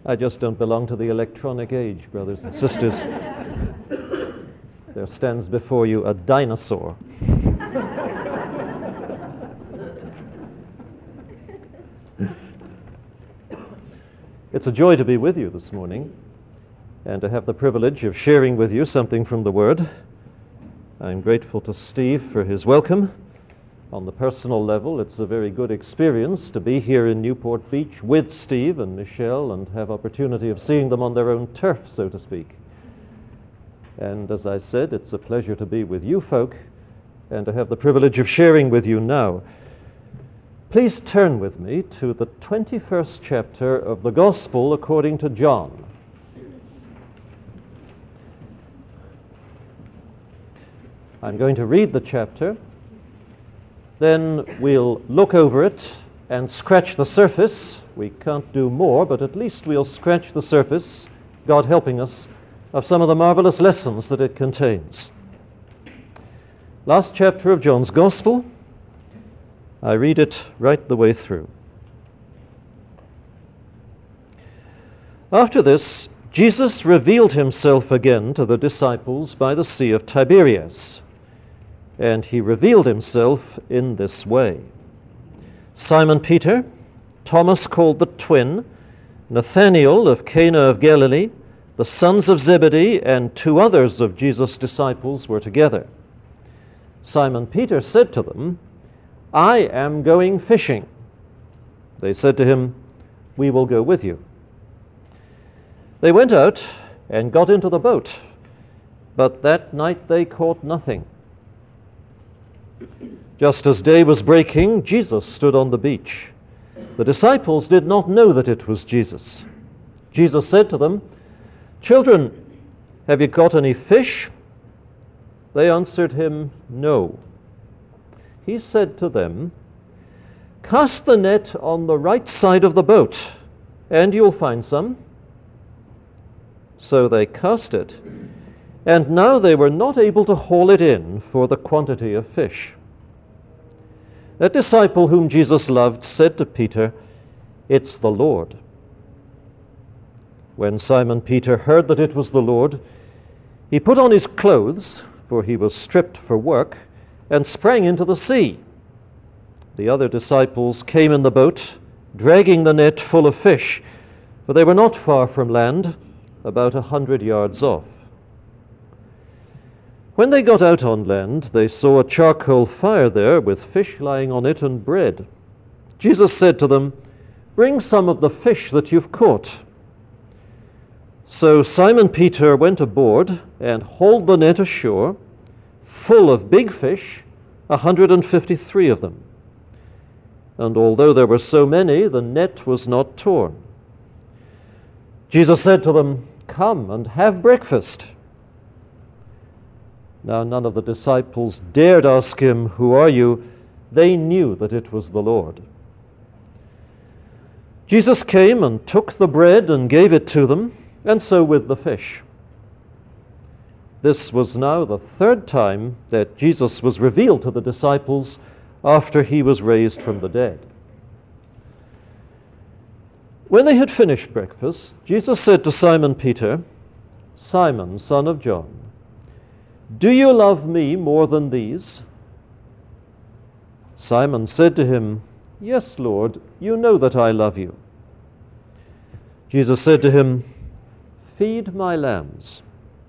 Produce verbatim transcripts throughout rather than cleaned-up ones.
I just don't belong to the electronic age, brothers and sisters. There stands before you a dinosaur. It's a joy to be with you this morning and to have the privilege of sharing with you something from the Word. I'm grateful to Steve for his welcome. On the personal level, it's a very good experience to be here in Newport Beach with Steve and Michelle and have opportunity of seeing them on their own turf, so to speak. And as I said, it's a pleasure to be with you folk and to have the privilege of sharing with you now. Please turn with me to the twenty-first chapter of the Gospel according to John. I'm going to read the chapter, then we'll look over it and scratch the surface. We can't do more, but at least we'll scratch the surface, God helping us, of some of the marvelous lessons that it contains. Last chapter of John's Gospel. I read it right the way through. After this, Jesus revealed himself again to the disciples by the Sea of Tiberias, and he revealed himself in this way. Simon Peter, Thomas called the twin, Nathanael of Cana of Galilee, the sons of Zebedee, and two others of Jesus' disciples were together. Simon Peter said to them, "I am going fishing." They said to him, "We will go with you." They went out and got into the boat, but that night they caught nothing. Just as day was breaking, Jesus stood on the beach. The disciples did not know that it was Jesus. Jesus said to them, "Children, have you got any fish?" They answered him, "No." He said to them, "Cast the net on the right side of the boat, and you'll find some." So they cast it, and now they were not able to haul it in for the quantity of fish. That disciple whom Jesus loved said to Peter, "It's the Lord." When Simon Peter heard that it was the Lord, he put on his clothes, for he was stripped for work, and sprang into the sea. The other disciples came in the boat, dragging the net full of fish, for they were not far from land, about a hundred yards off. When they got out on land, they saw a charcoal fire there with fish lying on it and bread. Jesus said to them, "Bring some of the fish that you've caught." So Simon Peter went aboard and hauled the net ashore, full of big fish, a hundred and fifty-three of them. And although there were so many, the net was not torn. Jesus said to them, "Come and have breakfast." Now none of the disciples dared ask him, "Who are you?" They knew that it was the Lord. Jesus came and took the bread and gave it to them, and so with the fish. This was now the third time that Jesus was revealed to the disciples after he was raised from the dead. When they had finished breakfast, Jesus said to Simon Peter, "Simon, son of John, do you love me more than these?" Simon said to him, "Yes, Lord, you know that I love you." Jesus said to him, "Feed my lambs."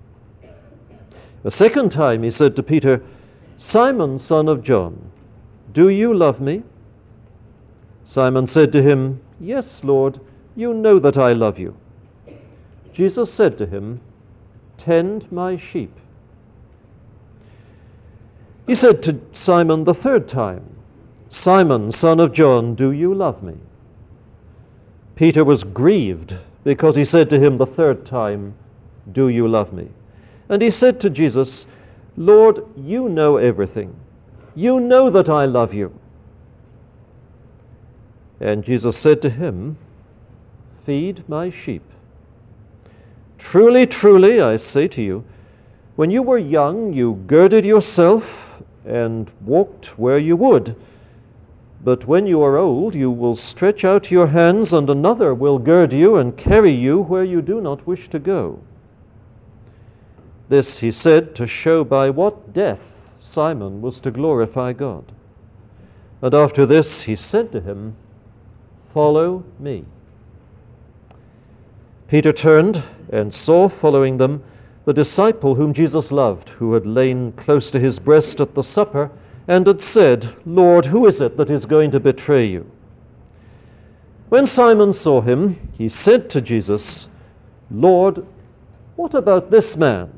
A second time he said to Peter, "Simon, son of John, do you love me?" Simon said to him, "Yes, Lord, you know that I love you." Jesus said to him, "Tend my sheep." He said to Simon the third time, "Simon, son of John, do you love me?" Peter was grieved because he said to him the third time, "Do you love me?" And he said to Jesus, "Lord, you know everything. You know that I love you." And Jesus said to him, "Feed my sheep. Truly, truly, I say to you, when you were young, you girded yourself and walked where you would. But when you are old, you will stretch out your hands, and another will gird you and carry you where you do not wish to go." This he said to show by what death Simon was to glorify God. And after this he said to him, "Follow me." Peter turned and saw following them the disciple whom Jesus loved, who had lain close to his breast at the supper, and had said, "Lord, who is it that is going to betray you?" When Simon saw him, he said to Jesus, "Lord, what about this man?"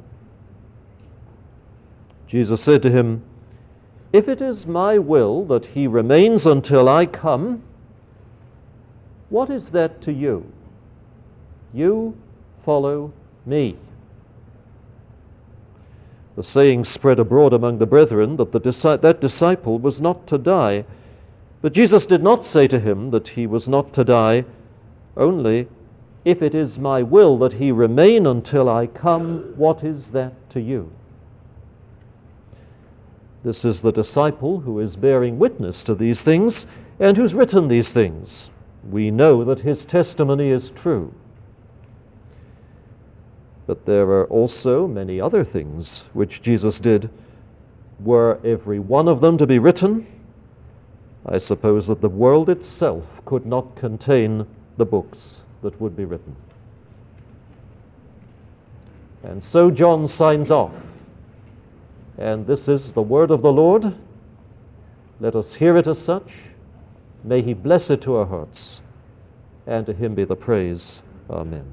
Jesus said to him, "If it is my will that he remains until I come, what is that to you? You follow me." The saying spread abroad among the brethren that the, that disciple was not to die. But Jesus did not say to him that he was not to die, only, "If it is my will that he remain until I come, what is that to you?" This is the disciple who is bearing witness to these things and who's written these things. We know that his testimony is true. But there are also many other things which Jesus did. Were every one of them to be written, I suppose that the world itself could not contain the books that would be written. And so John signs off. And this is the word of the Lord. Let us hear it as such. May he bless it to our hearts. And to him be the praise. Amen.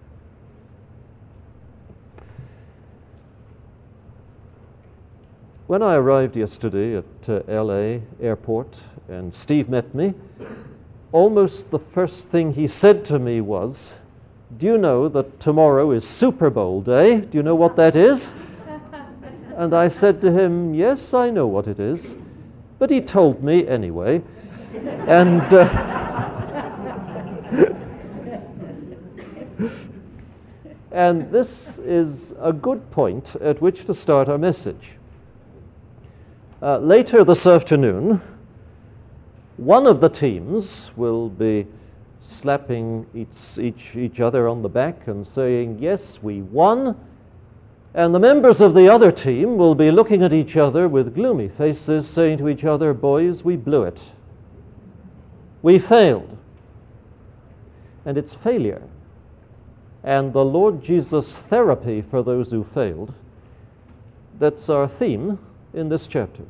When I arrived yesterday at uh, L A airport and Steve met me, almost the first thing he said to me was, "Do you know that tomorrow is Super Bowl day? Do you know what that is?" And I said to him, "Yes, I know what it is." But he told me anyway. And uh, and this is a good point at which to start our message. Uh, later this afternoon, one of the teams will be slapping each, each, each other on the back and saying, "Yes, we won." And the members of the other team will be looking at each other with gloomy faces, saying to each other, "Boys, we blew it. We failed." And it's failure and the Lord Jesus' therapy for those who failed that's our theme in this chapter.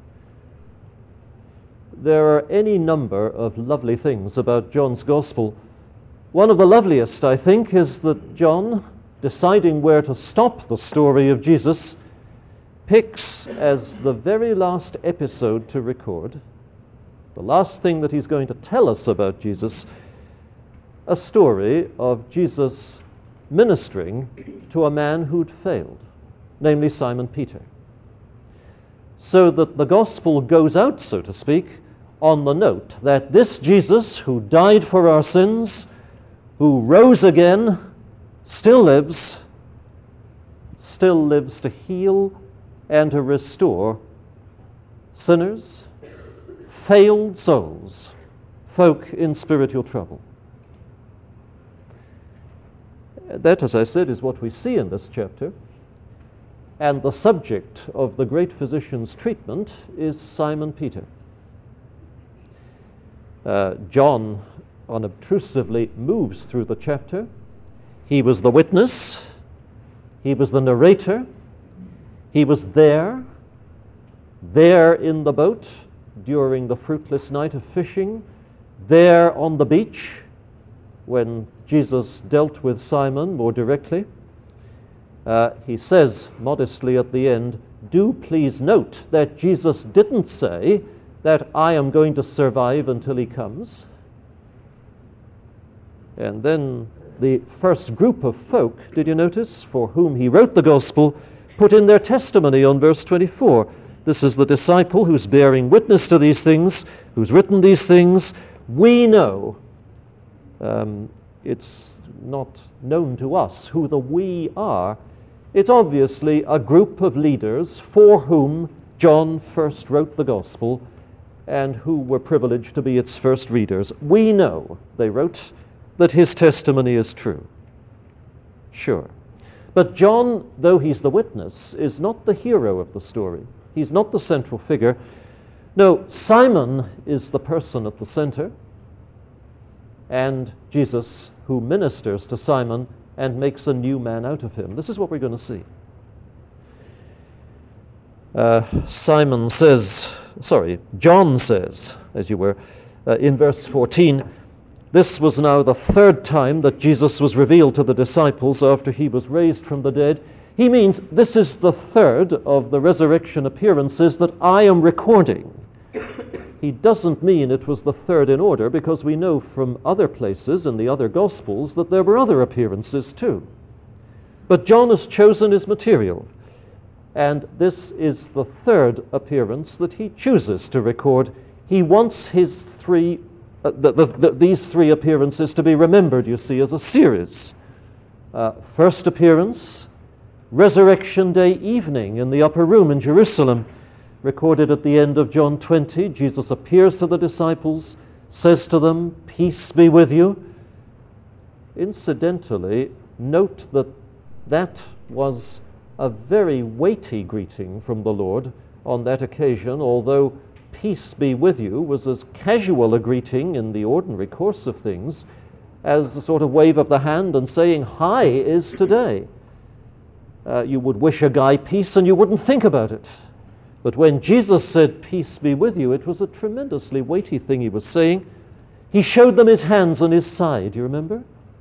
There are any number of lovely things about John's Gospel. One of the loveliest, I think, is that John, deciding where to stop the story of Jesus, picks as the very last episode to record, the last thing that he's going to tell us about Jesus, a story of Jesus ministering to a man who'd failed, namely Simon Peter. So that the gospel goes out, so to speak, on the note that this Jesus who died for our sins, who rose again, still lives, still lives to heal and to restore sinners, failed souls, folk in spiritual trouble. That, as I said, is what we see in this chapter. And the subject of the great physician's treatment is Simon Peter. Uh, John unobtrusively moves through the chapter. He was the witness. He was the narrator. He was there, there in the boat during the fruitless night of fishing, there on the beach when Jesus dealt with Simon more directly. Uh, he says modestly at the end, do please note that Jesus didn't say that I am going to survive until he comes. And then the first group of folk, did you notice, for whom he wrote the gospel, put in their testimony on verse twenty-four. This is the disciple who's bearing witness to these things, who's written these things. We know, um, it's not known to us who the we are. It's obviously a group of leaders for whom John first wrote the gospel, and who were privileged to be its first readers. We know, they wrote, that his testimony is true. Sure. But John, though he's the witness, is not the hero of the story. He's not the central figure. No, Simon is the person at the center, and Jesus, who ministers to Simon and makes a new man out of him. This is what we're going to see. Uh, Simon says, sorry, John says, as you were, uh, in verse fourteen, this was now the third time that Jesus was revealed to the disciples after he was raised from the dead. He means this is the third of the resurrection appearances that I am recording. He doesn't mean it was the third in order, because we know from other places in the other Gospels that there were other appearances too. But John has chosen his material, and this is the third appearance that he chooses to record. He wants his three, uh, the, the, the, these three appearances to be remembered, you see, as a series. Uh, first appearance, Resurrection Day evening in the upper room in Jerusalem, recorded at the end of John twenty. Jesus appears to the disciples, says to them, "Peace be with you." Incidentally, note that that was a very weighty greeting from the Lord on that occasion, although "peace be with you" was as casual a greeting in the ordinary course of things as a sort of wave of the hand and saying hi is today. Uh, you would wish a guy peace and you wouldn't think about it. But when Jesus said, "Peace be with you," it was a tremendously weighty thing he was saying. He showed them his hands and his side, you remember?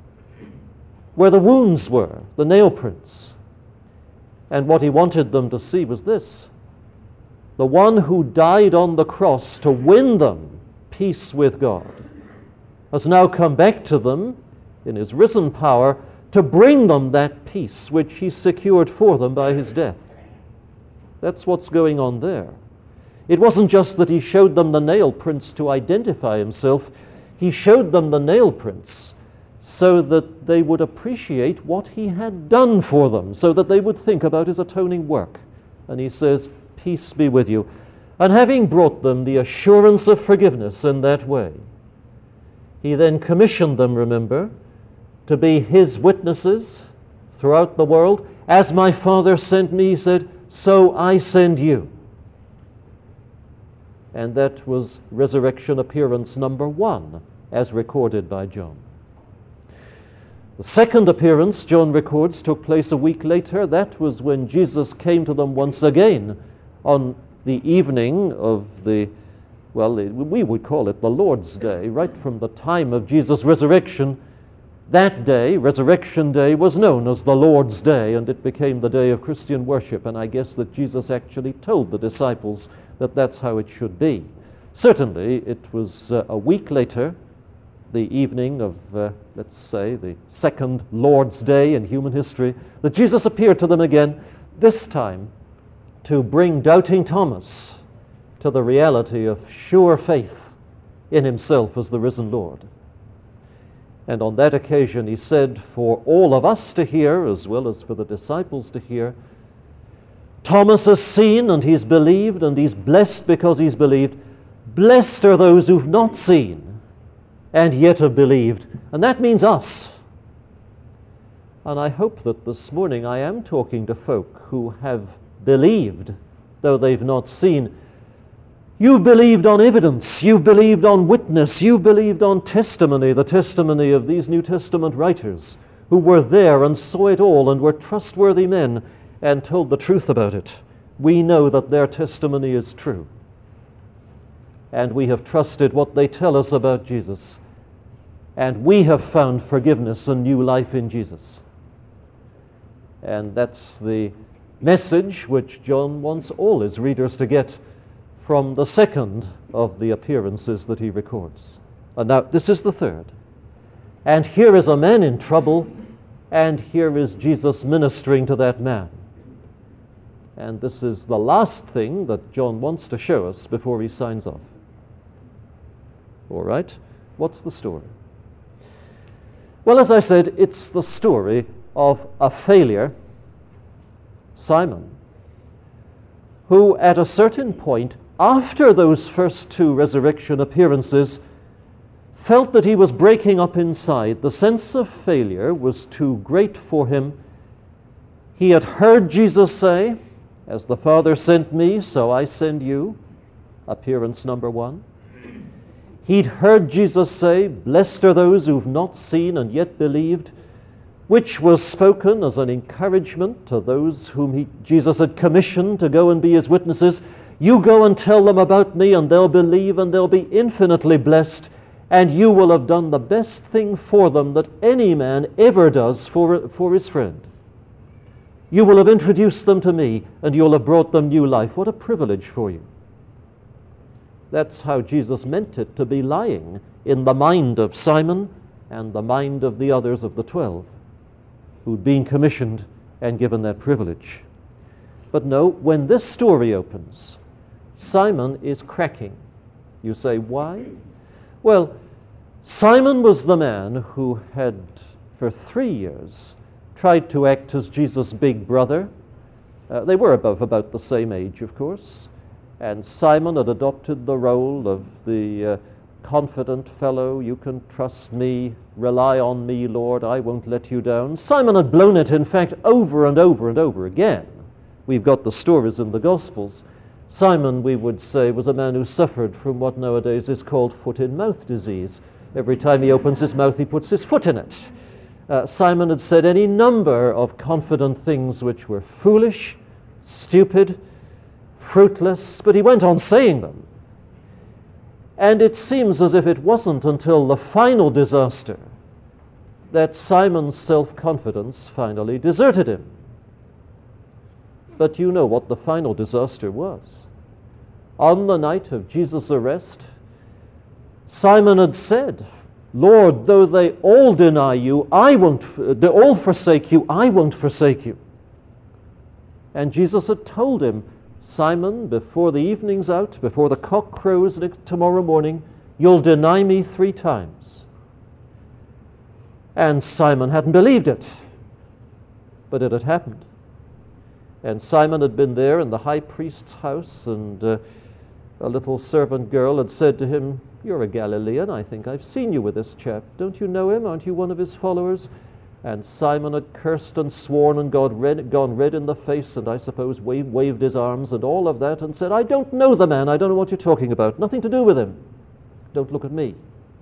Where the wounds were, the nail prints. And what he wanted them to see was this: the one who died on the cross to win them peace with God has now come back to them in his risen power to bring them that peace which he secured for them by his death. That's what's going on there. It wasn't just that he showed them the nail prints to identify himself. He showed them the nail prints so that they would appreciate what he had done for them, so that they would think about his atoning work. And he says, "Peace be with you." And having brought them the assurance of forgiveness in that way, he then commissioned them, remember, to be his witnesses throughout the world. "As my Father sent me," he said, "so I send you." And that was resurrection appearance number one, as recorded by John. The second appearance, John records, took place a week later. That was when Jesus came to them once again on the evening of the, well, we would call it the Lord's Day, right from the time of Jesus' resurrection. That day, Resurrection Day, was known as the Lord's Day, and it became the day of Christian worship. And I guess that Jesus actually told the disciples that that's how it should be. Certainly, it was uh, a week later, the evening of, uh, let's say, the second Lord's Day in human history, that Jesus appeared to them again, this time to bring doubting Thomas to the reality of sure faith in himself as the risen Lord. And on that occasion he said, for all of us to hear, as well as for the disciples to hear, Thomas has seen and he's believed, and he's blessed because he's believed. Blessed are those who've not seen and yet have believed. And that means us. And I hope that this morning I am talking to folk who have believed, though they've not seen. You've believed on evidence, you've believed on witness, you've believed on testimony, the testimony of these New Testament writers who were there and saw it all and were trustworthy men and told the truth about it. We know that their testimony is true. And we have trusted what they tell us about Jesus. And we have found forgiveness and new life in Jesus. And that's the message which John wants all his readers to get from the second of the appearances that he records. And now, this is the third. And here is a man in trouble, and here is Jesus ministering to that man. And this is the last thing that John wants to show us before he signs off. All right, what's the story? Well, as I said, it's the story of a failure, Simon, who at a certain point after those first two resurrection appearances, felt that he was breaking up inside. The sense of failure was too great for him. He had heard Jesus say, "As the Father sent me, so I send you," appearance number one. He'd heard Jesus say, "Blessed are those who've not seen and yet believed," which was spoken as an encouragement to those whom he, Jesus had commissioned to go and be his witnesses. You go and tell them about me, and they'll believe, and they'll be infinitely blessed, and you will have done the best thing for them that any man ever does for, for his friend. You will have introduced them to me, and you'll have brought them new life. What a privilege for you. That's how Jesus meant it to be lying in the mind of Simon and the mind of the others of the twelve who'd been commissioned and given that privilege. But no, when this story opens, Simon is cracking. You say, why? Well, Simon was the man who had, for three years, tried to act as Jesus' big brother. Uh, they were above about the same age, of course. And Simon had adopted the role of the uh, confident fellow. You can trust me, rely on me, Lord, I won't let you down. Simon had blown it, in fact, over and over and over again. We've got the stories in the Gospels. Simon, we would say, was a man who suffered from what nowadays is called foot-in-mouth disease. Every time he opens his mouth, he puts his foot in it. Uh, Simon had said any number of confident things which were foolish, stupid, fruitless, but he went on saying them. And it seems as if it wasn't until the final disaster that Simon's self-confidence finally deserted him. But you know what the final disaster was. On the night of Jesus' arrest, Simon had said, "Lord, though they all deny you, I won't, they all forsake you, I won't forsake you." And Jesus had told him, "Simon, before the evening's out, before the cock crows tomorrow morning, you'll deny me three times." And Simon hadn't believed it, but it had happened. And Simon had been there in the high priest's house, and uh, a little servant girl had said to him, "You're a Galilean, I think I've seen you with this chap. Don't you know him? Aren't you one of his followers?" And Simon had cursed and sworn and gone red, gone red in the face, and I suppose waved, waved his arms and all of that, and said, "I don't know the man, I don't know what you're talking about, nothing to do with him. Don't look at me."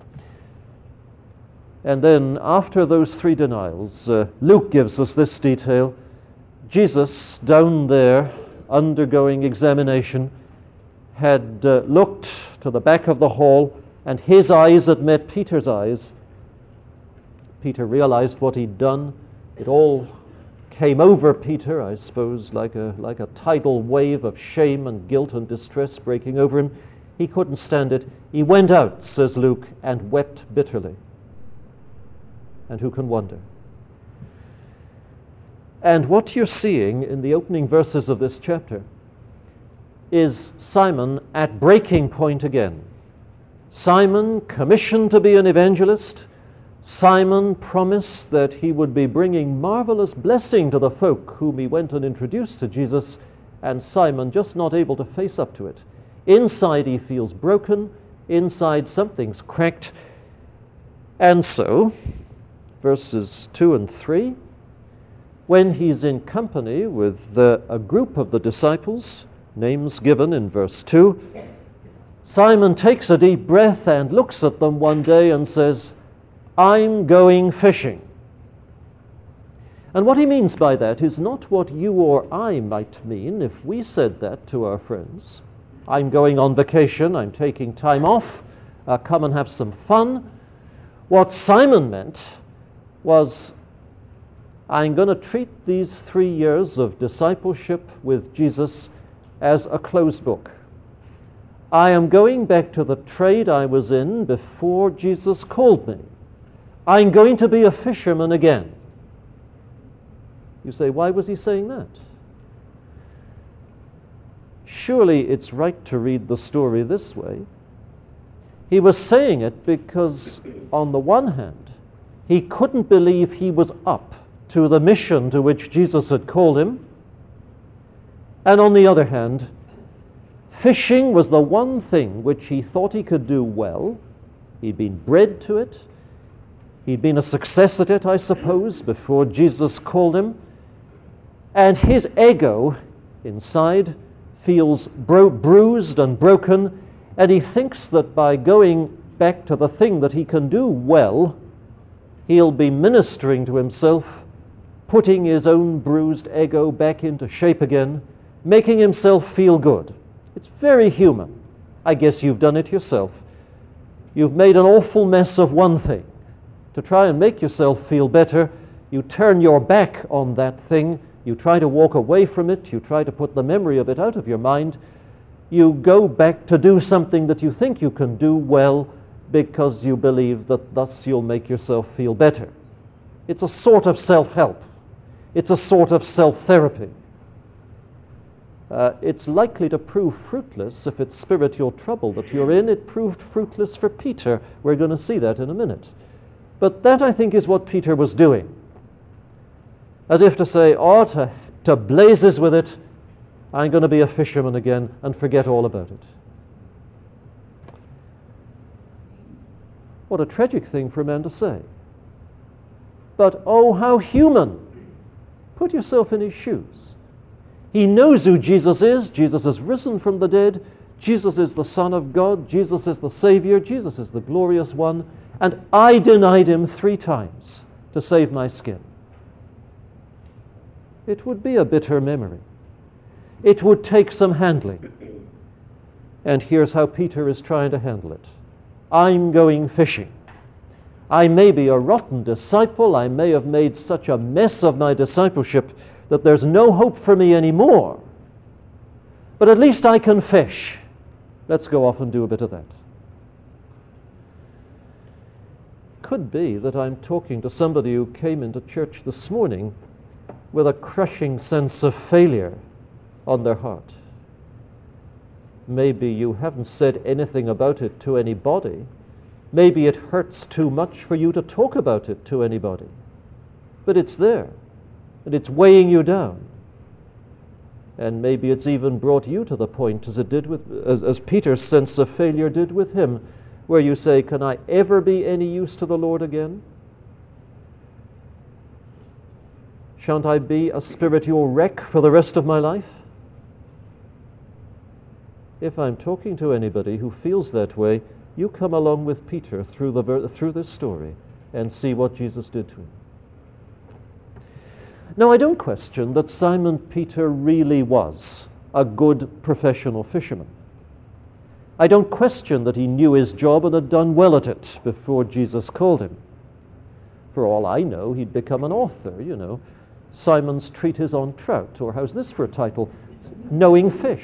And then, after those three denials, uh, Luke gives us this detail. Jesus, down there, undergoing examination, had uh, looked to the back of the hall, and his eyes had met Peter's eyes. Peter realized what he'd done. It all came over Peter, I suppose, like a like a tidal wave of shame and guilt and distress breaking over him. He couldn't stand it. He went out, says Luke, and wept bitterly. And who can wonder? And what you're seeing in the opening verses of this chapter is Simon at breaking point again. Simon commissioned to be an evangelist. Simon promised that he would be bringing marvelous blessing to the folk whom he went and introduced to Jesus, and Simon just not able to face up to it. Inside he feels broken, inside something's cracked, and so, verses two and three, when he's in company with the, a group of the disciples, names given in verse two, Simon takes a deep breath and looks at them one day and says, "I'm going fishing." And what he means by that is not what you or I might mean if we said that to our friends. "I'm going on vacation, I'm taking time off, uh, come and have some fun." What Simon meant was, I'm going to treat these three years of discipleship with Jesus as a closed book. I am going back to the trade I was in before Jesus called me. I'm going to be a fisherman again. You say, why was he saying that? Surely it's right to read the story this way. He was saying it because, on the one hand, he couldn't believe he was up to the mission to which Jesus had called him, and on the other hand, Fishing was the one thing which he thought he could do well. He'd been bred to it. He'd been a success at it, I suppose, before Jesus called him. And his ego inside feels bro- bruised and broken, and he thinks that by going back to the thing that he can do well, he'll be ministering to himself, putting his own bruised ego back into shape again, making himself feel good. It's very human. I guess you've done it yourself. You've made an awful mess of one thing. To try and make yourself feel better, you turn your back on that thing, you try to walk away from it, you try to put the memory of it out of your mind, you go back to do something that you think you can do well because you believe that thus you'll make yourself feel better. It's a sort of self-help. It's a sort of self-therapy. Uh, it's likely to prove fruitless if it's spiritual trouble that you're in. It proved fruitless for Peter. We're going to see that in a minute. But that, I think, is what Peter was doing. As if to say, oh, to, to blazes with it, I'm going to be a fisherman again and forget all about it. What a tragic thing for a man to say. But oh, how human. Put yourself in his shoes. He knows who Jesus is. Jesus is risen from the dead. Jesus is the Son of God. Jesus is the Savior. Jesus is the glorious one. And I denied him three times to save my skin. It would be a bitter memory. It would take some handling. And here's how Peter is trying to handle it. I'm going fishing. I may be a rotten disciple. I may have made such a mess of my discipleship that there's no hope for me anymore. But at least I can fish. Let's go off and do a bit of that. Could be that I'm talking to somebody who came into church this morning with a crushing sense of failure on their heart. Maybe you haven't said anything about it to anybody. Maybe it hurts too much for you to talk about it to anybody. But it's there, and it's weighing you down. And maybe it's even brought you to the point, as it did with, as, as Peter's sense of failure did with him, where you say, can I ever be any use to the Lord again? Shan't I be a spiritual wreck for the rest of my life? If I'm talking to anybody who feels that way, you come along with Peter through the through this story and see what Jesus did to him. Now, I don't question that Simon Peter really was a good professional fisherman. I don't question that he knew his job and had done well at it before Jesus called him. For all I know, he'd become an author, you know. Simon's Treatise on Trout, or how's this for a title? Knowing Fish.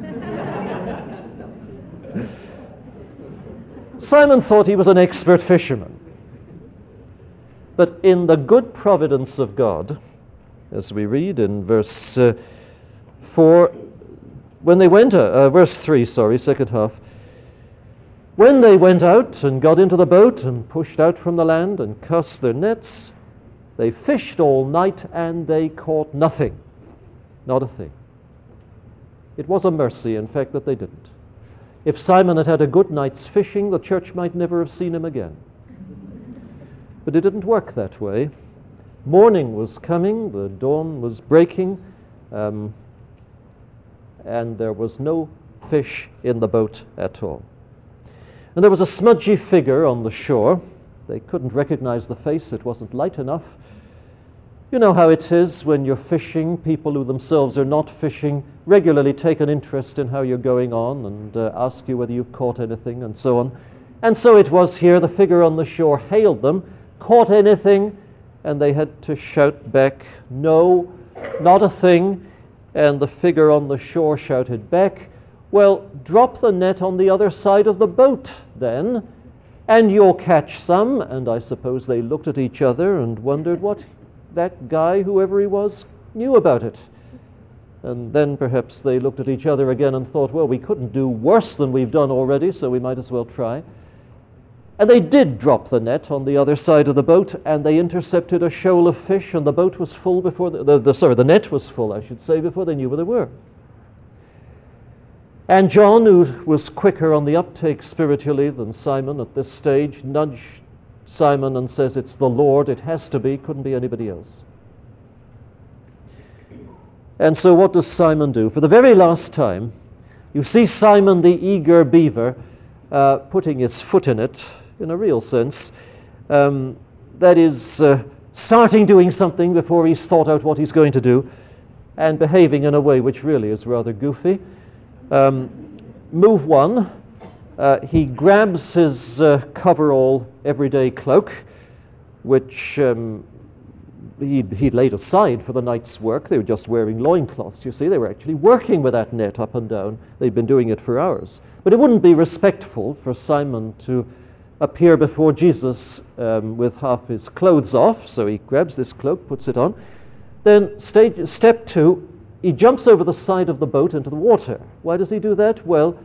Simon thought he was an expert fisherman. But in the good providence of God, as we read in verse uh, four, when they went, uh, uh, verse three, sorry, second half, when they went out and got into the boat and pushed out from the land and cast their nets, they fished all night and they caught nothing, not a thing. It was a mercy, in fact, that they didn't. If Simon had had a good night's fishing, the church might never have seen him again. But it didn't work that way. Morning was coming, the dawn was breaking, um, and there was no fish in the boat at all. And there was a smudgy figure on the shore. They couldn't recognize the face, it wasn't light enough. You know how it is when you're fishing. People who themselves are not fishing regularly take an interest in how you're going on and uh, ask you whether you've caught anything and so on. And so it was here. The figure on the shore hailed them, caught anything, and they had to shout back, no, not a thing. And the figure on the shore shouted back, well, drop the net on the other side of the boat then, and you'll catch some. And I suppose they looked at each other and wondered what that guy, whoever he was, knew about it. And then perhaps they looked at each other again and thought, well, we couldn't do worse than we've done already, so we might as well try. And they did drop the net on the other side of the boat, and they intercepted a shoal of fish, and the boat was full before, the, the, the sorry, the net was full, I should say, before they knew where they were. And John, who was quicker on the uptake spiritually than Simon at this stage, nudged Simon and says, "It's the Lord, it has to be, couldn't be anybody else." And so what does Simon do? For the very last time, you see Simon the eager beaver uh, putting his foot in it, in a real sense. Um, that is, uh, starting doing something before he's thought out what he's going to do, and behaving in a way which really is rather goofy. Um, move one, uh, he grabs his uh, coverall everyday cloak, which um, he'd, he'd laid aside for the night's work. They were just wearing loincloths, you see. They were actually working with that net up and down. They'd been doing it for hours. But it wouldn't be respectful for Simon to appear before Jesus um, with half his clothes off, so he grabs this cloak, puts it on. Then stage, step two, he jumps over the side of the boat into the water. Why does he do that? Well,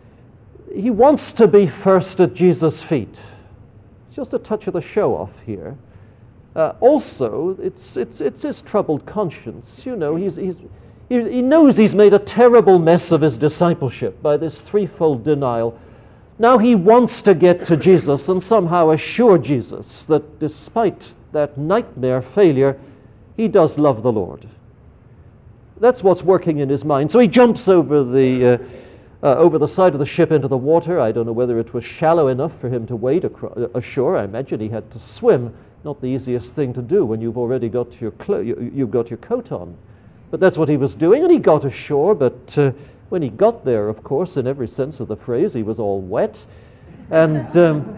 he wants to be first at Jesus' feet. It's just a touch of the show-off here. Uh, also, it's, it's, it's his troubled conscience. You know, he's, he's, he, he knows he's made a terrible mess of his discipleship by this threefold denial. Now he wants to get to Jesus and somehow assure Jesus that despite that nightmare failure, he does love the Lord. That's what's working in his mind. So he jumps over the uh, uh, over the side of the ship into the water. I don't know whether it was shallow enough for him to wade acro- ashore. I imagine he had to swim. Not the easiest thing to do when you've already got your clo- you, you've got your coat on. But that's what he was doing, and he got ashore. But uh, when he got there, of course, in every sense of the phrase, he was all wet, and um,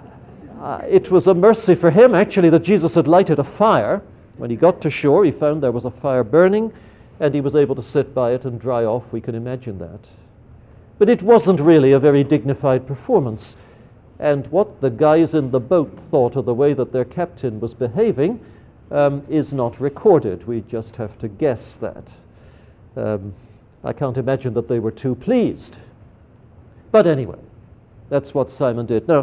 uh, it was a mercy for him actually that Jesus had lighted a fire. When he got to shore, he found there was a fire burning, and he was able to sit by it and dry off. We can imagine that. But it wasn't really a very dignified performance. And what the guys in the boat thought of the way that their captain was behaving um, is not recorded. We just have to guess that. Um, I can't imagine that they were too pleased. But anyway, that's what Simon did. Now,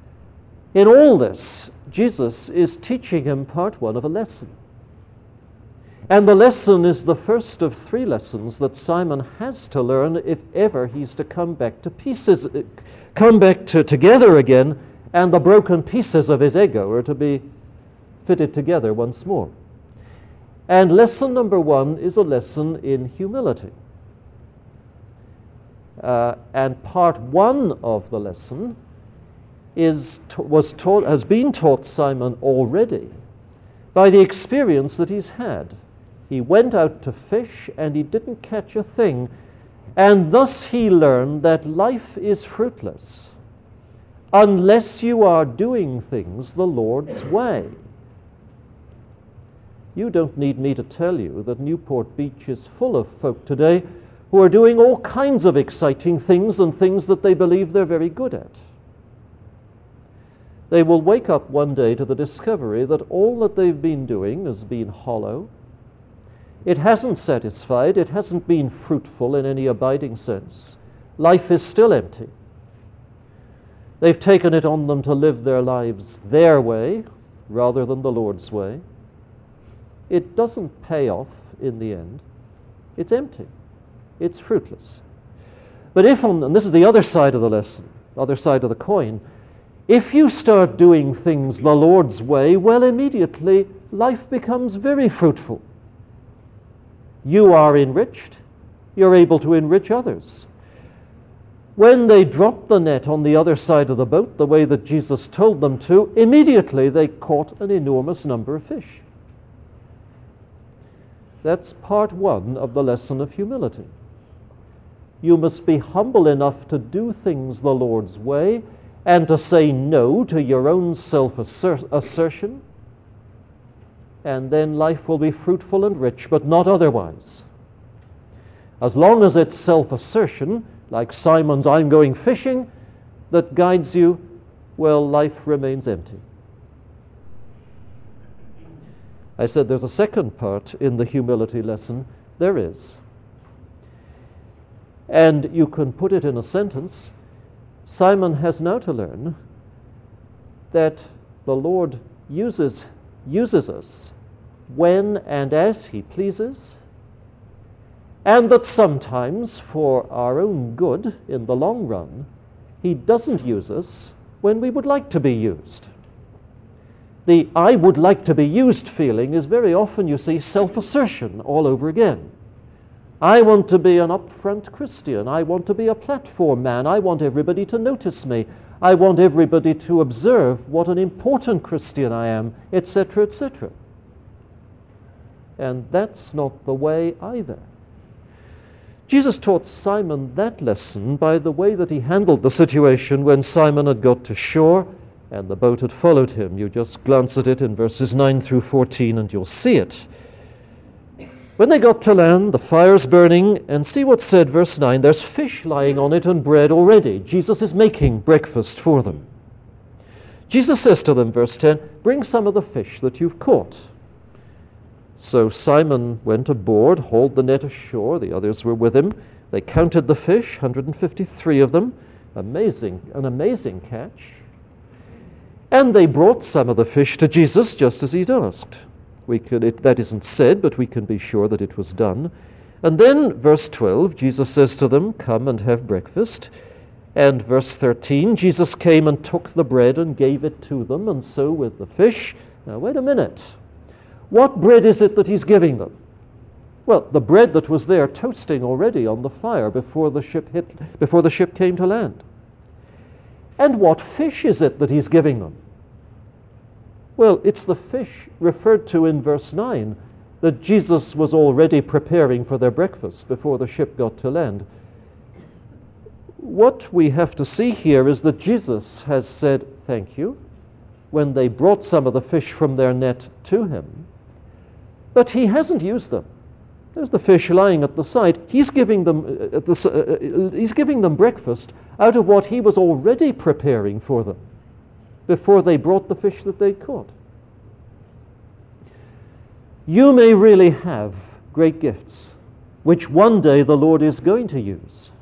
in all this, Jesus is teaching him part one of a lesson. And the lesson is the first of three lessons that Simon has to learn if ever he's to come back to pieces, come back to together again, and the broken pieces of his ego are to be fitted together once more. And lesson number one is a lesson in humility. Uh, and part one of the lesson is was taught, has been taught Simon already by the experience that he's had. He went out to fish and he didn't catch a thing, and thus he learned that life is fruitless unless you are doing things the Lord's way. You don't need me to tell you that Newport Beach is full of folk today who are doing all kinds of exciting things and things that they believe they're very good at. They will wake up one day to the discovery that all that they've been doing has been hollow. It hasn't satisfied, it hasn't been fruitful in any abiding sense. Life is still empty. They've taken it on them to live their lives their way rather than the Lord's way. It doesn't pay off in the end. It's empty. It's fruitless. But if, on, and this is the other side of the lesson, other side of the coin, if you start doing things the Lord's way, well, immediately life becomes very fruitful. You are enriched. You're able to enrich others. When they dropped the net on the other side of the boat, the way that Jesus told them to, immediately they caught an enormous number of fish. That's part one of the lesson of humility. You must be humble enough to do things the Lord's way and to say no to your own self-assertion, and then life will be fruitful and rich, but not otherwise. As long as it's self-assertion, like Simon's "I'm going fishing," that guides you, well, life remains empty. I said there's a second part in the humility lesson. There is. And you can put it in a sentence. Simon has now to learn that the Lord uses, uses us when and as he pleases, and that sometimes, for our own good in the long run, he doesn't use us when we would like to be used. The I would like to be used feeling is very often, you see, self-assertion all over again. I want to be an upfront Christian. I want to be a platform man. I want everybody to notice me. I want everybody to observe what an important Christian I am, et cetera, et cetera. And that's not the way either. Jesus taught Simon that lesson by the way that he handled the situation when Simon had got to shore and the boat had followed him. You just glance at it in verses nine through fourteen and you'll see it. When they got to land, the fire's burning, and see what's said, verse nine, there's fish lying on it and bread already. Jesus is making breakfast for them. Jesus says to them, verse ten, bring some of the fish that you've caught. So Simon went aboard, hauled the net ashore. The others were with him. They counted the fish, one hundred fifty-three of them. Amazing, an amazing catch. And they brought some of the fish to Jesus, just as he'd asked. We could, it, that isn't said, but we can be sure that it was done. And then, verse twelve, Jesus says to them, come and have breakfast. And verse thirteen, Jesus came and took the bread and gave it to them, and so with the fish. Now, wait a minute. What bread is it that he's giving them? Well, the bread that was there toasting already on the fire before the ship hit, before the ship came to land. And what fish is it that he's giving them? Well, it's the fish referred to in verse nine that Jesus was already preparing for their breakfast before the ship got to land. What we have to see here is that Jesus has said thank you when they brought some of the fish from their net to him, but he hasn't used them. There's the fish lying at the side. He's giving them uh, at the, uh, he's giving them breakfast out of what he was already preparing for them before they brought the fish that they caught. You may really have great gifts, which one day the Lord is going to use.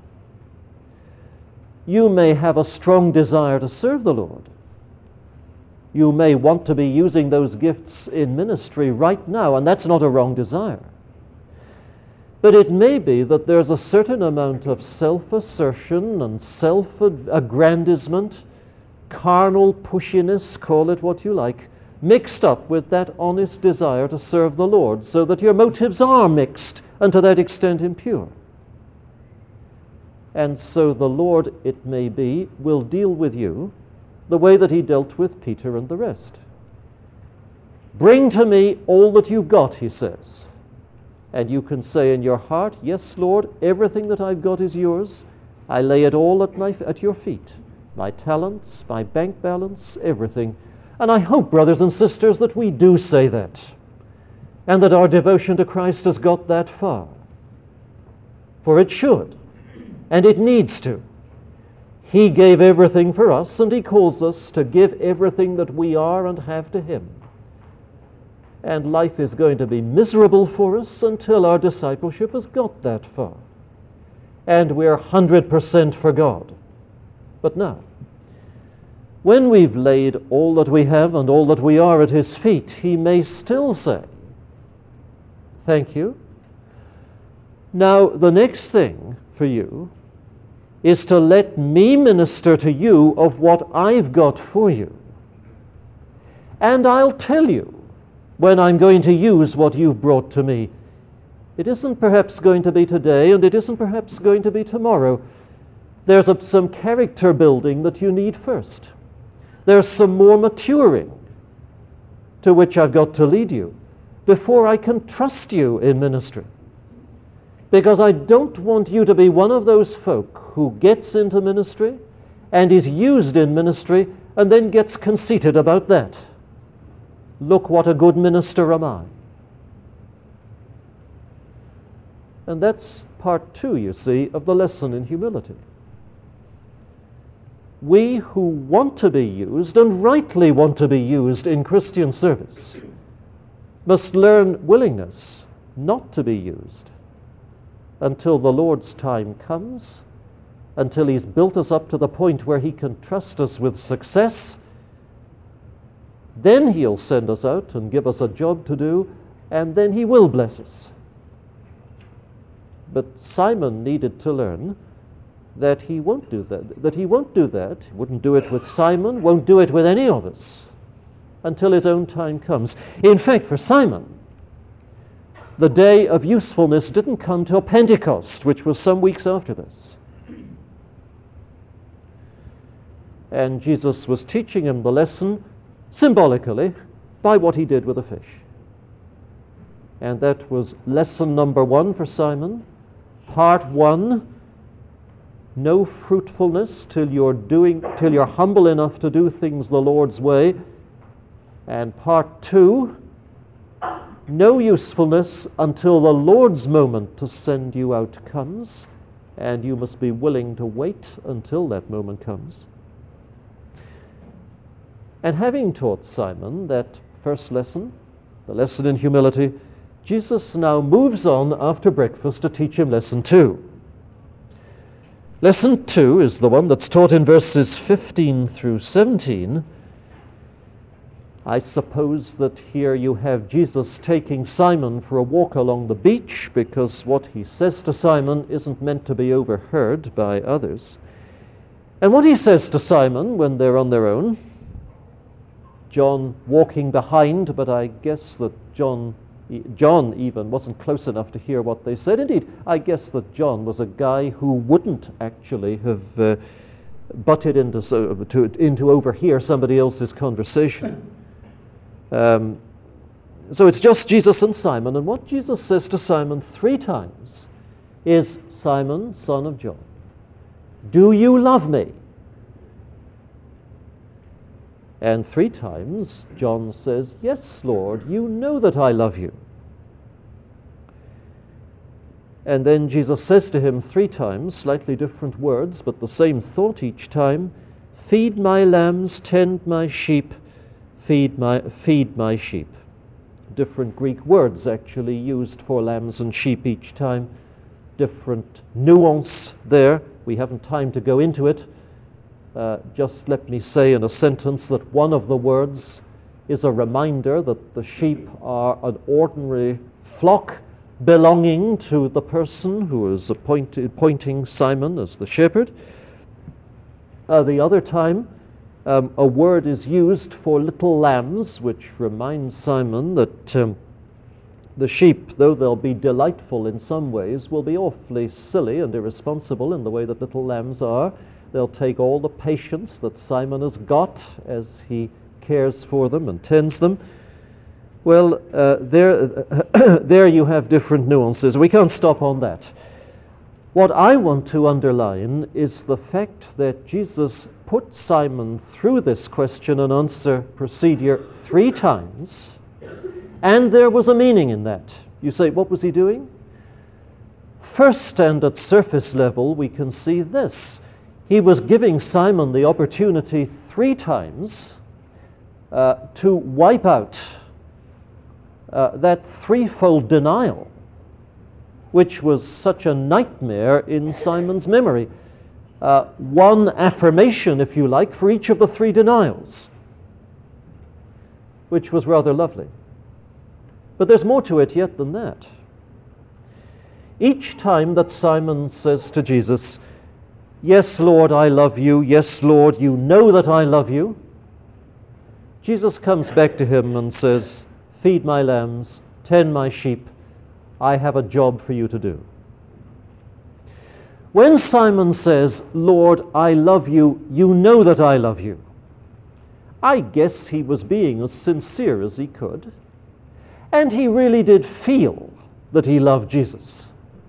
You may have a strong desire to serve the Lord. You may want to be using those gifts in ministry right now, and that's not a wrong desire. But it may be that there's a certain amount of self-assertion and self-aggrandizement, carnal pushiness, call it what you like, mixed up with that honest desire to serve the Lord, so that your motives are mixed and to that extent impure. And so the Lord, it may be, will deal with you the way that he dealt with Peter and the rest. Bring to me all that you've got, he says. And you can say in your heart, yes, Lord, everything that I've got is yours. I lay it all at my at your feet. My talents, my bank balance, everything. And I hope, brothers and sisters, that we do say that, and that our devotion to Christ has got that far. For it should, and it needs to. He gave everything for us, and he calls us to give everything that we are and have to him. And life is going to be miserable for us until our discipleship has got that far. And we're one hundred percent for God. But now, when we've laid all that we have and all that we are at his feet, he may still say, thank you. Now, the next thing for you is to let me minister to you of what I've got for you. And I'll tell you when I'm going to use what you've brought to me. It isn't perhaps going to be today, and it isn't perhaps going to be tomorrow. There's a, some character building that you need first. There's some more maturing to which I've got to lead you before I can trust you in ministry. Because I don't want you to be one of those folk who gets into ministry and is used in ministry and then gets conceited about that. Look what a good minister am I. And that's part two, you see, of the lesson in humility. We who want to be used, and rightly want to be used in Christian service, must learn willingness not to be used until the Lord's time comes, until he's built us up to the point where he can trust us with success. Then he'll send us out and give us a job to do, and then he will bless us. But Simon needed to learn that he won't do that, that he won't do that, he wouldn't do it with Simon, won't do it with any of us until his own time comes. In fact, for Simon, the day of usefulness didn't come till Pentecost, which was some weeks after this. And Jesus was teaching him the lesson symbolically by what he did with the fish. And that was lesson number one for Simon. Part one, no fruitfulness till you're doing, till you're humble enough to do things the Lord's way. And part two, no usefulness until the Lord's moment to send you out comes, and you must be willing to wait until that moment comes. And having taught Simon that first lesson, the lesson in humility, Jesus now moves on after breakfast to teach him lesson two. Lesson two is the one that's taught in verses fifteen through seventeen. I suppose that here you have Jesus taking Simon for a walk along the beach, because what he says to Simon isn't meant to be overheard by others. And what he says to Simon when they're on their own, John walking behind, but I guess that John John even wasn't close enough to hear what they said. Indeed, I guess that John was a guy who wouldn't actually have uh, butted into, so, to, into overhear somebody else's conversation. Um, so it's just Jesus and Simon, and what Jesus says to Simon three times is, Simon, son of John, do you love me? And three times John says, yes, Lord, you know that I love you. And then Jesus says to him three times, slightly different words, but the same thought each time, feed my lambs, tend my sheep, feed my, feed my sheep. Different Greek words actually used for lambs and sheep each time. Different nuance there. We haven't time to go into it. Uh, just let me say in a sentence that one of the words is a reminder that the sheep are an ordinary flock belonging to the person who is appointed, appointing Simon as the shepherd. Uh, the other time, um, a word is used for little lambs, which reminds Simon that um, the sheep, though they'll be delightful in some ways, will be awfully silly and irresponsible in the way that little lambs are. They'll take all the patience that Simon has got as he cares for them and tends them. Well, uh, there, uh, there you have different nuances. We can't stop on that. What I want to underline is the fact that Jesus put Simon through this question and answer procedure three times, and there was a meaning in that. You say, what was he doing? First, and at surface level, we can see this. He was giving Simon the opportunity three times uh, to wipe out uh, that threefold denial, which was such a nightmare in Simon's memory. Uh, one affirmation, if you like, for each of the three denials, which was rather lovely. But there's more to it yet than that. Each time that Simon says to Jesus, yes, Lord, I love you. Yes, Lord, you know that I love you. Jesus comes back to him and says, feed my lambs, tend my sheep. I have a job for you to do. When Simon says, Lord, I love you, you know that I love you, I guess he was being as sincere as he could. And he really did feel that he loved Jesus.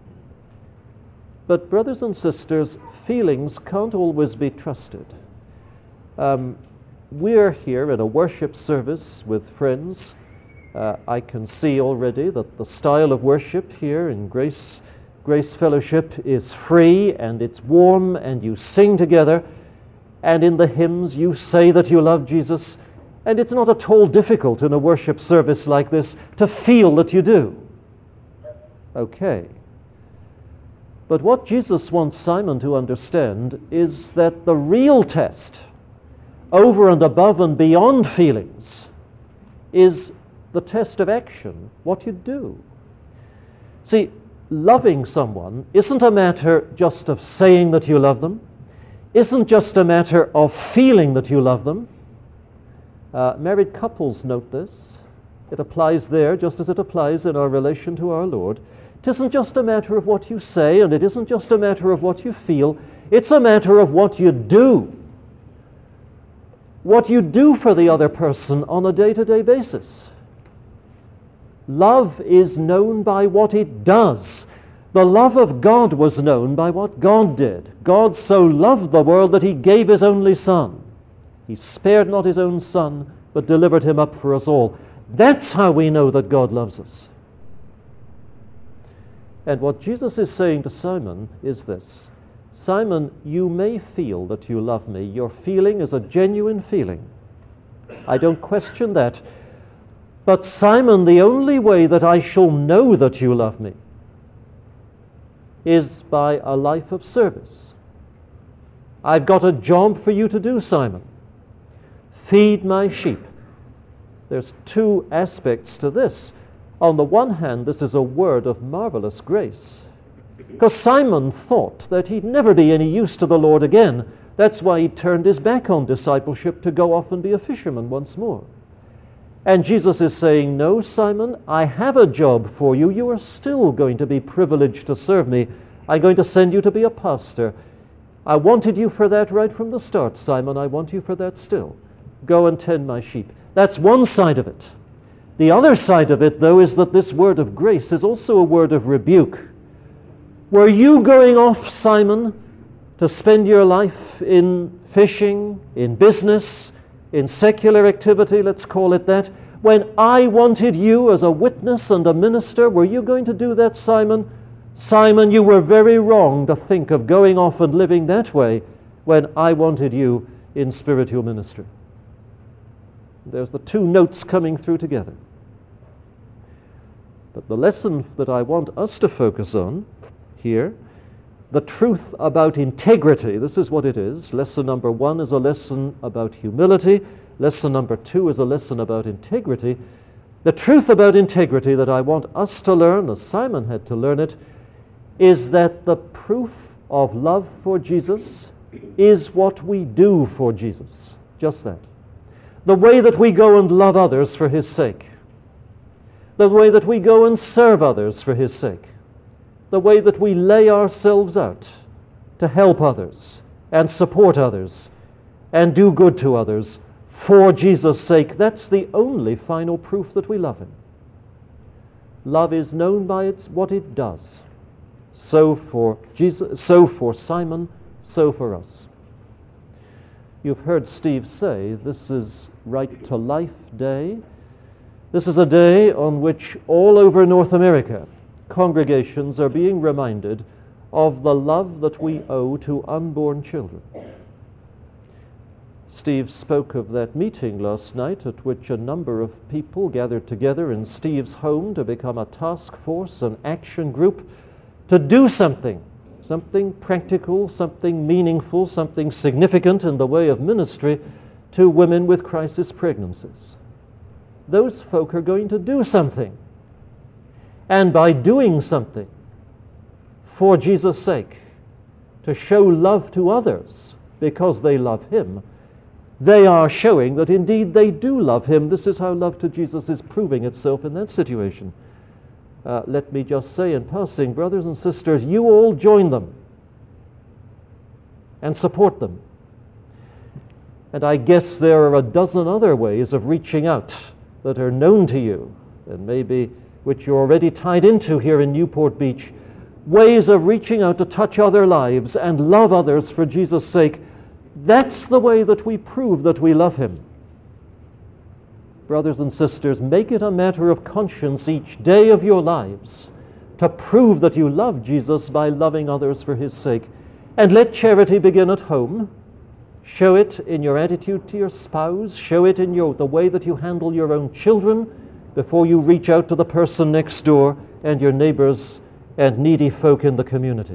But brothers and sisters, feelings can't always be trusted. Um, we're here in a worship service with friends. Uh, I can see already that the style of worship here in Grace, Grace Fellowship is free and it's warm and you sing together, and in the hymns you say that you love Jesus, and it's not at all difficult in a worship service like this to feel that you do. Okay. But what Jesus wants Simon to understand is that the real test, over and above and beyond feelings, is the test of action, what you do. See, loving someone isn't a matter just of saying that you love them, isn't just a matter of feeling that you love them. Uh, married couples note this. It applies there just as it applies in our relation to our Lord. It isn't just a matter of what you say, and it isn't just a matter of what you feel. It's a matter of what you do. What you do for the other person on a day-to-day basis. Love is known by what it does. The love of God was known by what God did. God so loved the world that he gave his only Son. He spared not his own Son, but delivered him up for us all. That's how we know that God loves us. And what Jesus is saying to Simon is this: Simon, you may feel that you love me. Your feeling is a genuine feeling. I don't question that. But Simon, the only way that I shall know that you love me is by a life of service. I've got a job for you to do, Simon. Feed my sheep. There's two aspects to this. On the one hand, this is a word of marvelous grace, because Simon thought that he'd never be any use to the Lord again. That's why he turned his back on discipleship to go off and be a fisherman once more. And Jesus is saying, no, Simon, I have a job for you. You are still going to be privileged to serve me. I'm going to send you to be a pastor. I wanted you for that right from the start, Simon. I want you for that still. Go and tend my sheep. That's one side of it. The other side of it, though, is that this word of grace is also a word of rebuke. Were you going off, Simon, to spend your life in fishing, in business, in secular activity, let's call it that, when I wanted you as a witness and a minister? Were you going to do that, Simon? Simon, you were very wrong to think of going off and living that way when I wanted you in spiritual ministry. There's the two notes coming through together. But the lesson that I want us to focus on here, the truth about integrity, this is what it is. Lesson number one is a lesson about humility. Lesson number two is a lesson about integrity. The truth about integrity that I want us to learn, as Simon had to learn it, is that the proof of love for Jesus is what we do for Jesus. Just that. The way that we go and love others for his sake. The way that we go and serve others for his sake. The way that we lay ourselves out to help others and support others and do good to others for Jesus' sake. That's the only final proof that we love him. Love is known by its what it does. So for Jesus, so for Simon, so for us. You've heard Steve say this is Right to Life Day. This is a day on which all over North America congregations are being reminded of the love that we owe to unborn children. Steve spoke of that meeting last night at which a number of people gathered together in Steve's home to become a task force, an action group, to do something, something practical, something meaningful, something significant in the way of ministry to women with crisis pregnancies. Those folk are going to do something. And by doing something for Jesus' sake, to show love to others because they love him, they are showing that indeed they do love him. This is how love to Jesus is proving itself in that situation. Uh, let me just say in passing, brothers and sisters, you all join them and support them. And I guess there are a dozen other ways of reaching out that are known to you, and maybe which you're already tied into here in Newport Beach, ways of reaching out to touch other lives and love others for Jesus' sake. That's the way that we prove that we love him. Brothers and sisters, make it a matter of conscience each day of your lives to prove that you love Jesus by loving others for his sake. And let charity begin at home. Show it in your attitude to your spouse. Show it in your, the way that you handle your own children before you reach out to the person next door and your neighbors and needy folk in the community.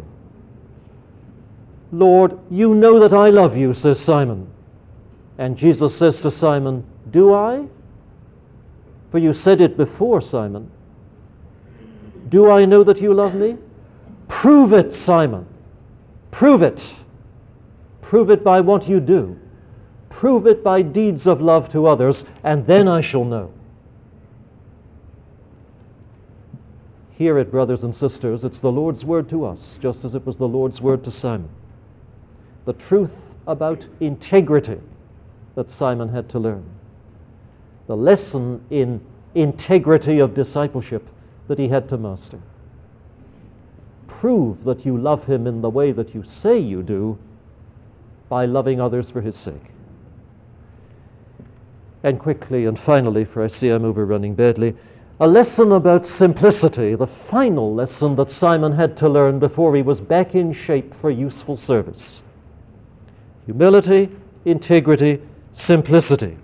Lord, you know that I love you, says Simon. And Jesus says to Simon, do I? For you said it before, Simon. Do I know that you love me? Prove it, Simon. Prove it. Prove it by what you do. Prove it by deeds of love to others, and then I shall know. Hear it, brothers and sisters. It's the Lord's word to us, just as it was the Lord's word to Simon. The truth about integrity that Simon had to learn. The lesson in integrity of discipleship that he had to master. Prove that you love him in the way that you say you do by loving others for his sake. And quickly and finally, for I see I'm overrunning badly, a lesson about simplicity, the final lesson that Simon had to learn before he was back in shape for useful service. Humility, integrity, simplicity.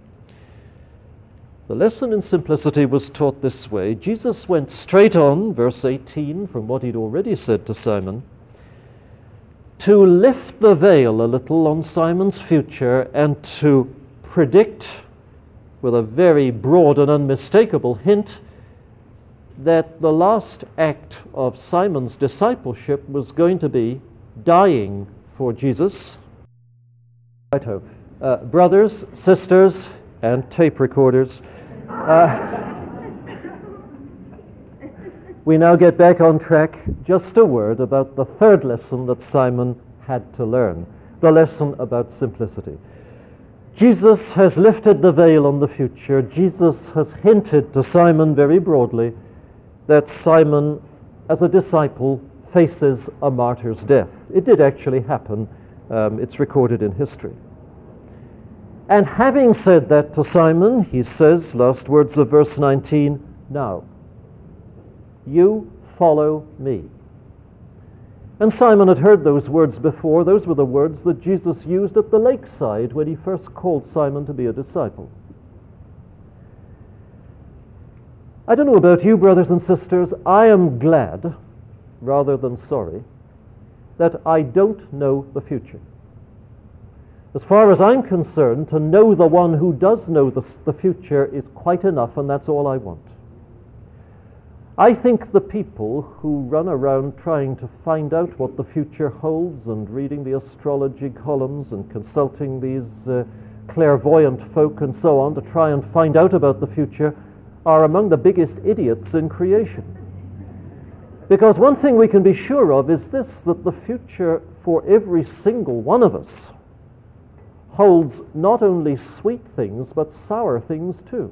The lesson in simplicity was taught this way. Jesus went straight on, verse eighteen, from what he'd already said to Simon, to lift the veil a little on Simon's future and to predict with a very broad and unmistakable hint that the last act of Simon's discipleship was going to be dying for Jesus. Righto. Uh, brothers, sisters, and tape recorders, uh, we now get back on track. Just a word about the third lesson that Simon had to learn, the lesson about simplicity. Jesus has lifted the veil on the future. Jesus has hinted to Simon very broadly that Simon, as a disciple, faces a martyr's death. It did actually happen. Um, it's recorded in history. And having said that to Simon, he says, last words of verse nineteen, now, you follow me. And Simon had heard those words before. Those were the words that Jesus used at the lakeside when he first called Simon to be a disciple. I don't know about you, brothers and sisters. I am glad, rather than sorry, that I don't know the future. As far as I'm concerned, to know the one who does know the, the future is quite enough, and that's all I want. I think the people who run around trying to find out what the future holds and reading the astrology columns and consulting these uh, clairvoyant folk and so on to try and find out about the future are among the biggest idiots in creation. Because one thing we can be sure of is this, that the future for every single one of us holds not only sweet things but sour things too.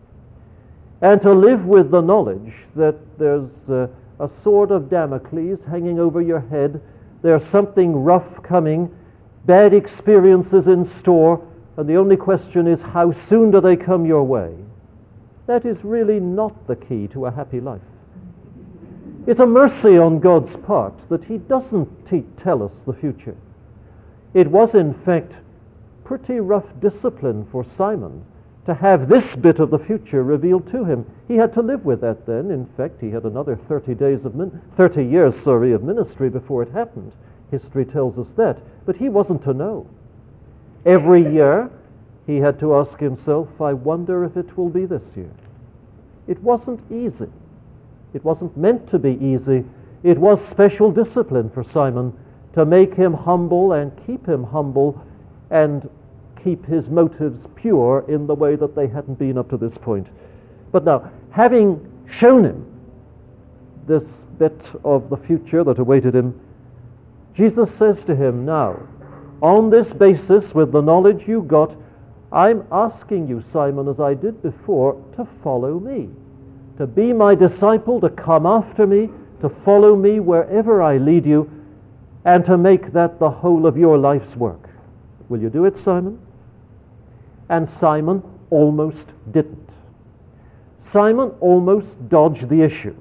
And to live with the knowledge that there's uh, a sword of Damocles hanging over your head, there's something rough coming, bad experiences in store, and the only question is how soon do they come your way? That is really not the key to a happy life. It's a mercy on God's part that he doesn't te- tell us the future. It was in fact pretty rough discipline for Simon to have this bit of the future revealed to him. He had to live with that then. In fact, he had another thirty days of min- thirty years, sorry, of ministry before it happened. History tells us that. But he wasn't to know. Every year, he had to ask himself, I wonder if it will be this year. It wasn't easy. It wasn't meant to be easy. It was special discipline for Simon to make him humble and keep him humble and keep his motives pure in the way that they hadn't been up to this point. But now, having shown him this bit of the future that awaited him, Jesus says to him, now, on this basis, with the knowledge you got, I'm asking you, Simon, as I did before, to follow me, to be my disciple, to come after me, to follow me wherever I lead you, and to make that the whole of your life's work. Will you do it, Simon? And Simon almost didn't. Simon almost dodged the issue.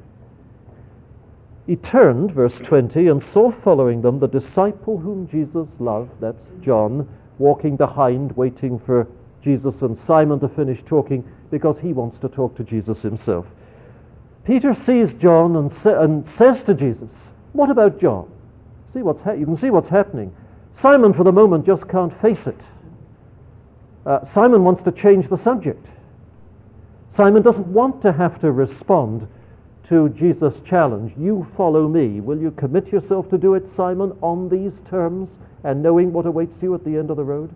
He turned, verse twenty, and saw following them the disciple whom Jesus loved, that's John, walking behind, waiting for Jesus and Simon to finish talking because he wants to talk to Jesus himself. Peter sees John and, sa- and says to Jesus, what about John? See what's ha- you can see what's happening. Simon, for the moment, just can't face it. Uh, Simon wants to change the subject. Simon doesn't want to have to respond to Jesus' challenge, you follow me. Will you commit yourself to do it, Simon, on these terms and knowing what awaits you at the end of the road?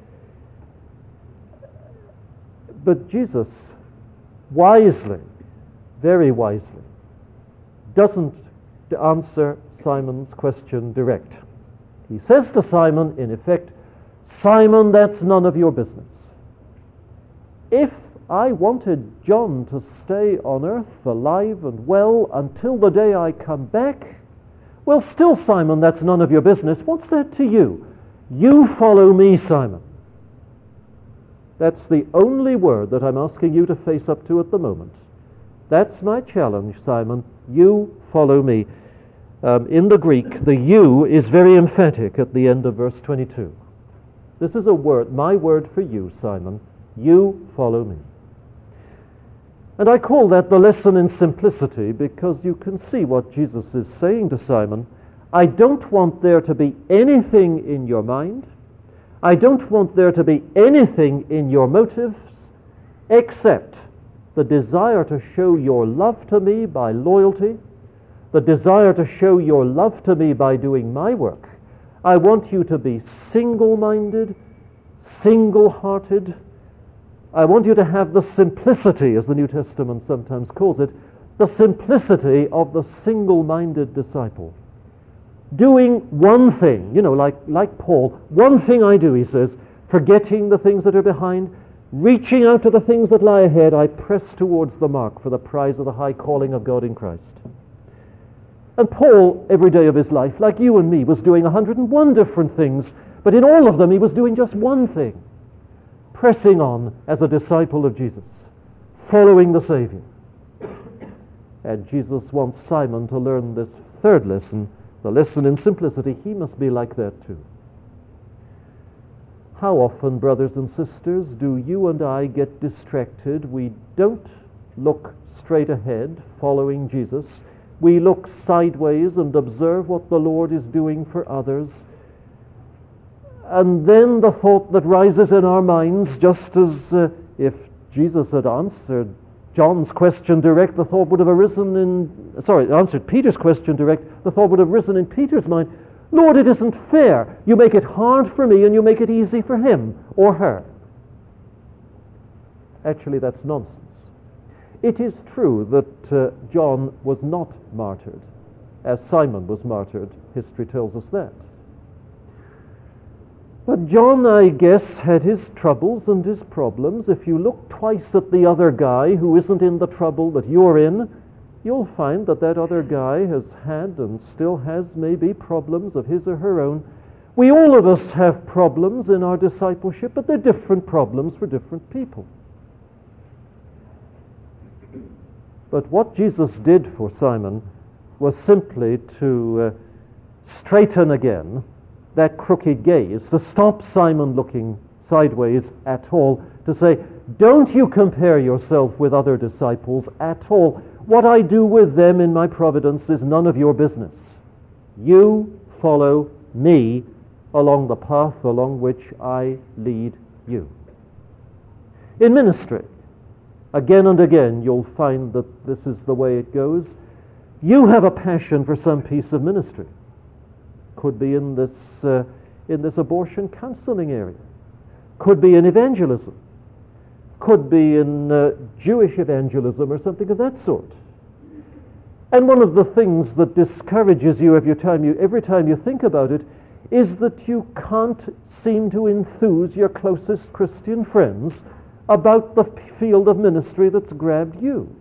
But Jesus, wisely, very wisely, doesn't answer Simon's question direct. He says to Simon, in effect, Simon, that's none of your business. If I wanted John to stay on earth alive and well until the day I come back, well, still, Simon, that's none of your business. What's that to you? You follow me, Simon. That's the only word that I'm asking you to face up to at the moment. That's my challenge, Simon. You follow me. Um, in the Greek, the you is very emphatic at the end of verse twenty-two. This is a word, my word for you, Simon. You follow me. And I call that the lesson in simplicity because you can see what Jesus is saying to Simon. I don't want there to be anything in your mind. I don't want there to be anything in your motives except the desire to show your love to me by loyalty, the desire to show your love to me by doing my work. I want you to be single-minded, single-hearted. I want you to have the simplicity, as the New Testament sometimes calls it, the simplicity of the single-minded disciple. Doing one thing, you know, like, like Paul, one thing I do, he says, forgetting the things that are behind, reaching out to the things that lie ahead, I press towards the mark for the prize of the high calling of God in Christ. And Paul, every day of his life, like you and me, was doing a hundred and one different things, but in all of them he was doing just one thing. Pressing on as a disciple of Jesus, following the Savior. And Jesus wants Simon to learn this third lesson, the lesson in simplicity. He must be like that too. How often, brothers and sisters, do you and I get distracted? We don't look straight ahead, following Jesus. We look sideways and observe what the Lord is doing for others. And then the thought that rises in our minds, just as uh, if Jesus had answered John's question direct, the thought would have arisen in, sorry, answered Peter's question direct, the thought would have risen in Peter's mind, Lord, it isn't fair. You make it hard for me and you make it easy for him or her. Actually, that's nonsense. It is true that uh, John was not martyred, as Simon was martyred. History tells us that. But John, I guess, had his troubles and his problems. If you look twice at the other guy who isn't in the trouble that you're in, you'll find that that other guy has had and still has maybe problems of his or her own. We all of us have problems in our discipleship, but they're different problems for different people. But what Jesus did for Simon was simply to uh, straighten again that crooked gaze, to stop Simon looking sideways at all, to say, don't you compare yourself with other disciples at all. What I do with them in my providence is none of your business. You follow me along the path along which I lead you. In ministry, again and again, you'll find that this is the way it goes. You have a passion for some piece of ministry. Could be in this uh, in this abortion counseling area. Could be in evangelism. Could be in uh, Jewish evangelism or something of that sort. And one of the things that discourages you every time you every time you think about it is that you can't seem to enthuse your closest Christian friends about the field of ministry that's grabbed you.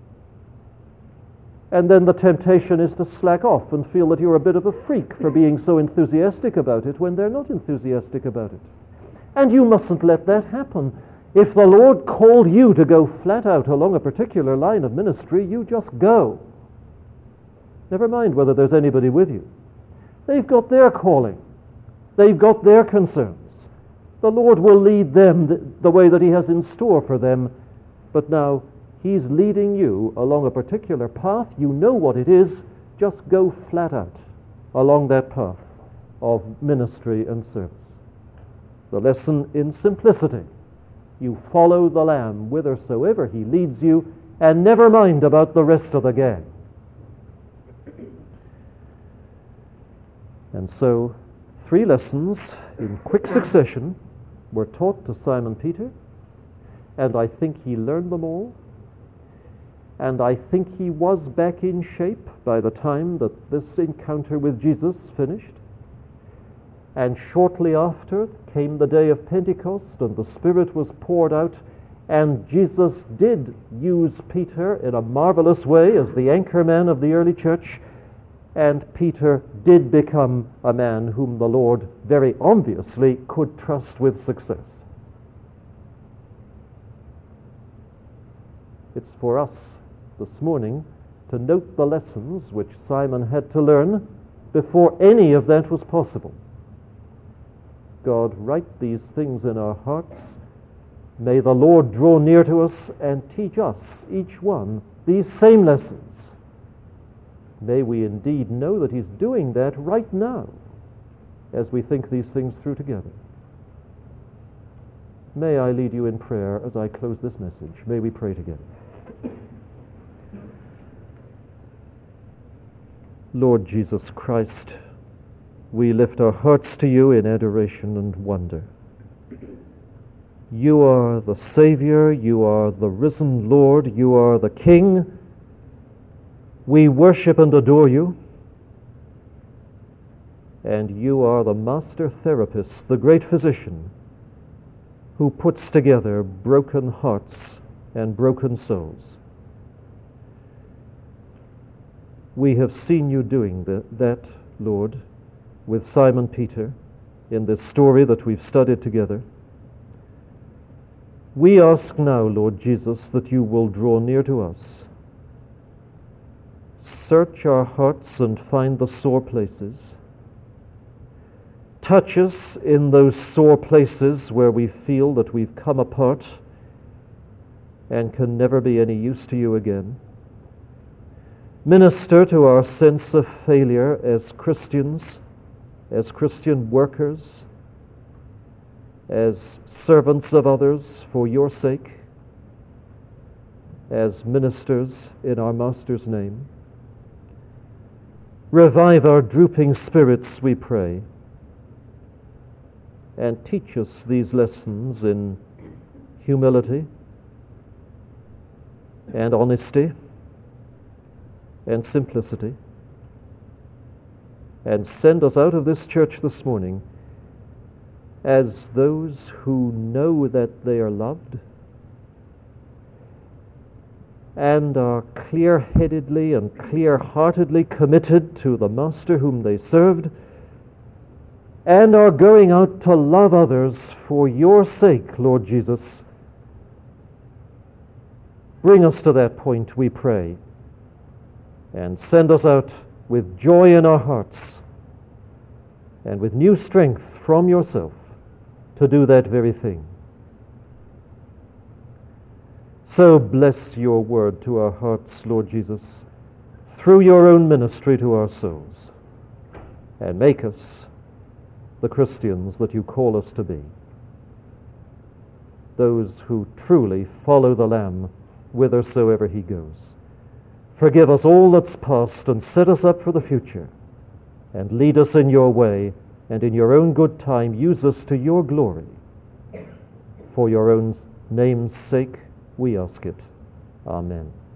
And then the temptation is to slack off and feel that you're a bit of a freak for being so enthusiastic about it when they're not enthusiastic about it. And you mustn't let that happen. If the Lord called you to go flat out along a particular line of ministry, you just go. Never mind whether there's anybody with you. They've got their calling. They've got their concerns. The Lord will lead them the, the way that He has in store for them. But now, He's leading you along a particular path. You know what it is. Just go flat out along that path of ministry and service. The lesson in simplicity. You follow the Lamb whithersoever He leads you, and never mind about the rest of the gang. And so, three lessons in quick succession were taught to Simon Peter, and I think he learned them all, and I think he was back in shape by the time that this encounter with Jesus finished. And shortly after came the day of Pentecost, and the Spirit was poured out, and Jesus did use Peter in a marvelous way as the anchor man of the early church, and Peter did become a man whom the Lord very obviously could trust with success. It's for us this morning to note the lessons which Simon had to learn before any of that was possible. God, write these things in our hearts. May the Lord draw near to us and teach us, each one, these same lessons. May we indeed know that he's doing that right now as we think these things through together. May I lead you in prayer as I close this message. May we pray together. Lord Jesus Christ, we lift our hearts to you in adoration and wonder. You are the Savior, you are the risen Lord, you are the King. We worship and adore you. And you are the master therapist, the great physician, who puts together broken hearts and broken souls. We have seen you doing that, that, Lord, with Simon Peter in this story that we've studied together. We ask now, Lord Jesus, that you will draw near to us. Search our hearts and find the sore places. Touch us in those sore places where we feel that we've come apart and can never be any use to you again. Minister to our sense of failure as Christians, as Christian workers, as servants of others for your sake, as ministers in our Master's name. Revive our drooping spirits, we pray, and teach us these lessons in humility and honesty and simplicity, and send us out of this church this morning as those who know that they are loved and are clear-headedly and clear-heartedly committed to the Master whom they served, and are going out to love others for your sake, Lord Jesus. Bring us to that point, we pray, and send us out with joy in our hearts and with new strength from yourself to do that very thing. So bless your word to our hearts, Lord Jesus, through your own ministry to our souls, and make us the Christians that you call us to be, those who truly follow the Lamb whithersoever he goes. Forgive us all that's past and set us up for the future, and lead us in your way, and in your own good time use us to your glory. For your own name's sake we ask it. Amen.